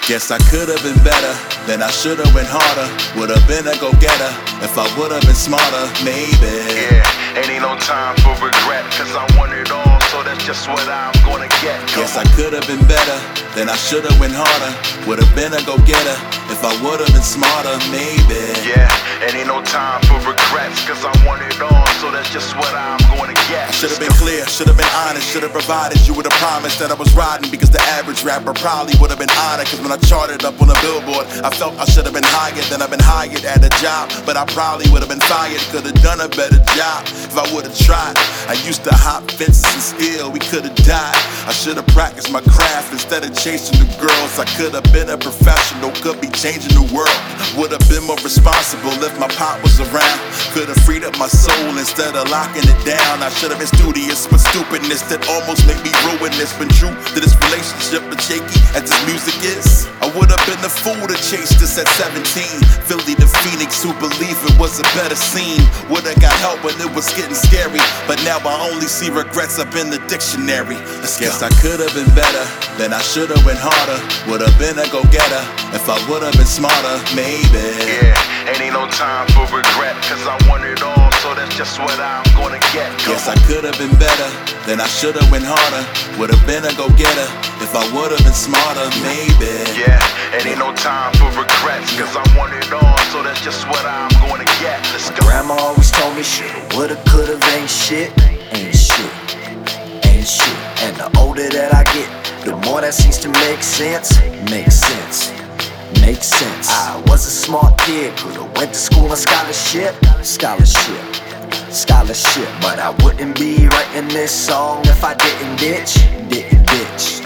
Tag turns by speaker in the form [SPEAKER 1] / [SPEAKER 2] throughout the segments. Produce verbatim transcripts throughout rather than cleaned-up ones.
[SPEAKER 1] Guess I could've been better, then I should've went harder. Would've been a go-getter if I would've been smarter, maybe.
[SPEAKER 2] Yeah, ain't ain't no time for regret, cause I want it all, so that's just what I'm gonna get.
[SPEAKER 1] Guess I could've been better, then I should've went harder. Would've been a go-getter if I would've been smarter, maybe.
[SPEAKER 2] Yeah, ain't ain't no time for regrets, cause I want it all, so that's just what I'm gonna get.
[SPEAKER 1] I should've been clear, should've been honest, should've provided you with a promise that I was riding, because the average rapper probably would've been honored. Cause when I charted up on a billboard, I felt I should've been higher than I've been hired at a job. But I probably would've been fired, could've done a better job if I would've tried. I used to hop fences and steal, we could've died. I should've practiced my craft instead of chasing the girls. I could've been a professional, could be changing the world. Would've been more responsible if my pop was around. Could've freed up my soul instead of locking it down. I should've been studious with stupidness that almost made me ruinous. Been true to this relationship, but shaky as this music is. I would've been the fool to chase this at seventeen. Philly to Phoenix, who believe it was a better scene. Would've got help when it was getting scary, but now I only see regrets up in the dictionary. Let's Guess go. I could've been better, then I should've went harder. Would've been a go-getter if I would've been smarter, maybe.
[SPEAKER 2] Yeah, ain't ain't no time for regret, cause I want it all, so that's just what I'm gonna get.
[SPEAKER 1] Guess I could've been better, then I should've went harder. Would've been a go-getter if I would've been smarter, maybe.
[SPEAKER 2] Yeah, ain't ain't no time for regrets, cause I want it all, so that's just what I'm gonna get. Let's go.
[SPEAKER 3] Grandma always told me shit, woulda, coulda, ain't shit, ain't shit, ain't shit. And the older that I get, the more that seems to make sense, makes sense, makes sense. I was a smart kid, coulda went to school on scholarship, scholarship, scholarship. But I wouldn't be writing this song if I didn't ditch, didn't ditch.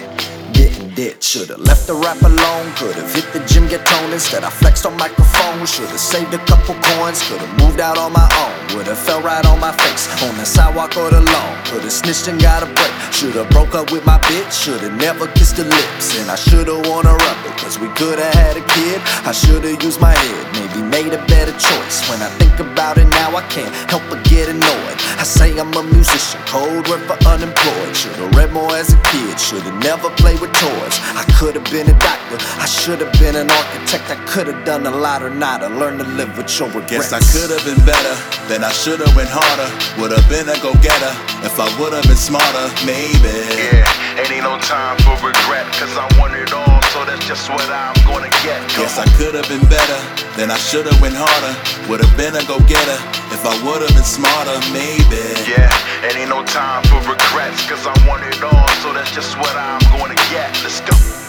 [SPEAKER 3] Should've left the rap alone, could've hit the gym, get toned. Instead I flexed on microphone, should've saved a couple coins. Could've moved out on my own, would've fell right on my face on the sidewalk or the lawn. Could've snitched and got a break, should've broke up with my bitch. Should've never kissed her lips, and I should've worn a rubber, cause we could've had a kid. I should've used my head, maybe made a better choice. When I think about it now, I can't help but get annoyed. I say I'm a musician, cold word for unemployed. Should've read more as a kid, should've never played with toys. I could've been a doctor, I should've been an architect. I could've done a lot or not, I learned to live with your regrets.
[SPEAKER 1] Guess I could've been better, then I should've went harder. Would've been a go-getter if I would've been smarter, maybe.
[SPEAKER 2] Yeah, ain't ain't no time for regret, cause I want it all, so that's just what I'm gonna get.
[SPEAKER 1] Guess I could've been better, then I should've went harder. Would've been a go-getter if I would've been smarter, maybe.
[SPEAKER 2] Yeah, ain't ain't no time for regrets, cause I want it all, so that's just what I'm gonna get. Let's go.